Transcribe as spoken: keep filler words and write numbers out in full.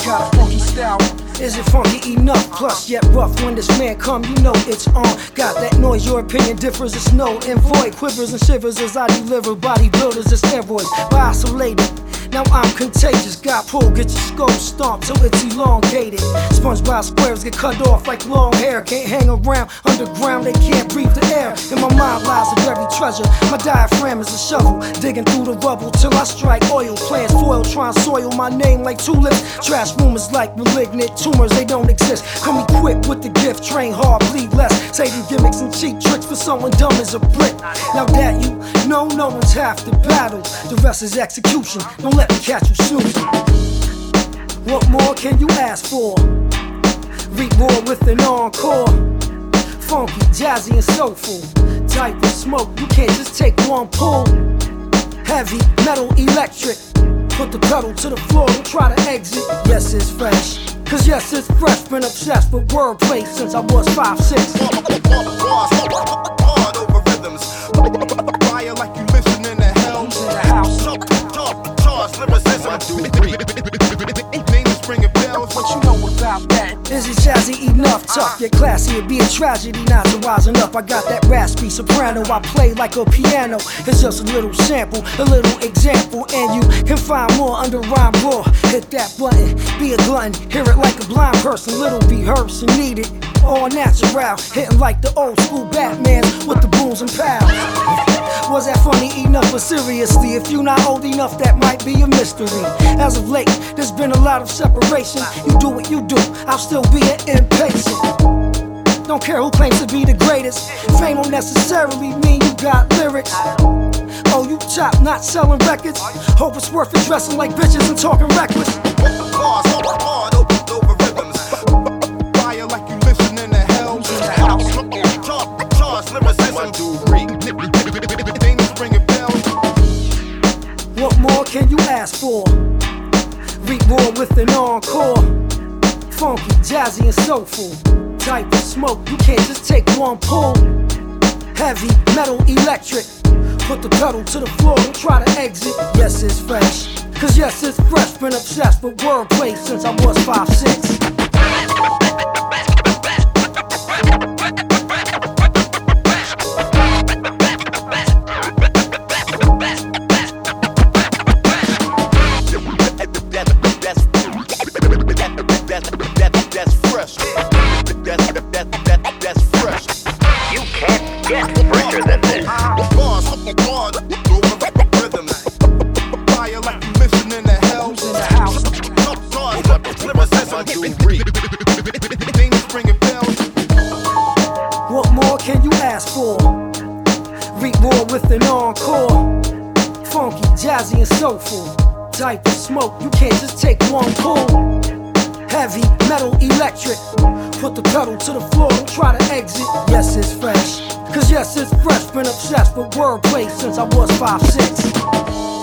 got a funky style. Is it funky enough? Plus yet rough. When this man come, you know it's on. Got that noise, your opinion differs. It's null and void. Quivers and shivers as I deliver bodybuilders and steroids. By isolated. Now I'm contagious, got pulled, get your skull stomped till it's elongated. SpongeBob squares get cut off like long hair. Can't hang around underground, they can't breathe the air. In my mind lies a buried treasure. My diaphragm is a shovel, digging through the rubble till I strike oil. Plants foil, trying to soil my name like tulips. Trash rumors like malignant tumors, they don't exist. Come equipped with the gift, train hard, bleed less. Satan gimmicks and cheap tricks for someone dumb as a brick. Now that you know, no one's half the battle. The rest is execution. Don't let me catch you soon. What more can you ask for? Reap more with an encore. Funky, jazzy, and soulful. Type of smoke, you can't just take one pull. Heavy, metal, electric. Put the pedal to the floor and try to exit. Yes, it's fresh. Cause yes, it's fresh. Been obsessed with wordplay since I was five six. Hard over rhythms. Fire like you listening to hell. Who's in the house? Charge lyricism. One, two, three. Name is ringing bells. What you know about that? Is it jazzy enough? Tough, yet classy. It'd be a tragedy not to rising up. I got that raspy soprano. I play like a piano. It's just a little sample, a little example, and you can find more under rhyme raw. Hit that button, be a glutton. Hear it like a blind person. Little rehearse and need it. All natural, hitting like the old school Batmans with the booms and pals. Was that funny enough? But seriously, if you not old enough, that might be a mystery. As of late, there's been a lot of separation. You do what you do, I'll still be an impatient. Don't care who claims to be the greatest. Fame don't necessarily mean you got lyrics. Oh, you top, not selling records. Hope it's worth it dressing like bitches and talking reckless. Bars hard over rhythms. Fire like you listening to hell. Who's in the house? Charge lyricism. One, two, three. Name is ringing bells. What more can you ask for? Reap more with an encore. Funky, jazzy, and soulful. Type of smoke, you can't just take one pull. Heavy, metal, electric. Put the pedal to the floor and try to exit. Yes, it's fresh. Cause yes, it's fresh. Been obsessed with wordplay since I was five six. That's fresh. That's, that, that, that's fresh. You can't get fresher than this. Bars hard over rhythms. Fire like you listening to hell. Who's in the house? Charge lyricism. One, two, three. Name is ringing bells. What more can you ask for? Reap more with an encore. Funky, jazzy, and soulful. Type of smoke, you can't just take one pull. Heavy, metal, electric. Put the pedal to the floor and try to exit. Yes, it's fresh. Cause yes, it's fresh. Been obsessed with wordplay since I was five six.